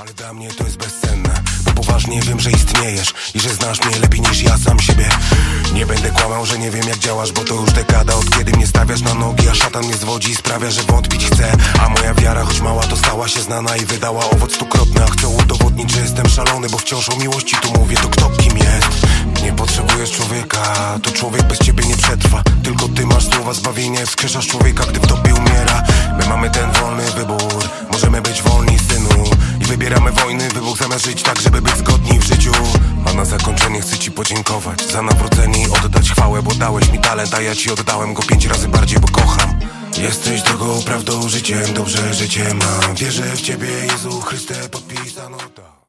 ale dla mnie to jest bezcenne, bo poważnie wiem, że istniejesz i że znasz mnie lepiej niż ja sam siebie. Nie będę kłamał, że nie wiem jak działasz, bo to już dekada, od kiedy mnie stawiasz na nogi, a szatan mnie zwodzi i sprawia, że wątpić chcę. A moja wiara, choć mała, to stała się znana i wydała owoc stukrotny. A chcę udowodnić, że jestem szalony, bo wciąż o miłości tu mówię. To kto kim jest? Nie potrzebujesz człowieka, to człowiek bez ciebie nie przetrwa. Tylko ty masz słowa zbawienia, wskrzeszasz człowieka, gdy w tobie umiera. My mamy ten wolny wybór, możemy być wolni, synu. I wybieramy wojny, wybuch zamiast żyć tak, żeby być zgodni w życiu. A na zakończenie chcę ci podziękować za nawrócenie i oddać chwałę, bo dałeś mi talent, a ja ci oddałem go 5 razy bardziej, bo kocham. Jesteś drogą, prawdą, życiem, dobrze życie mam. Wierzę w ciebie, Jezu Chryste, podpisano tak.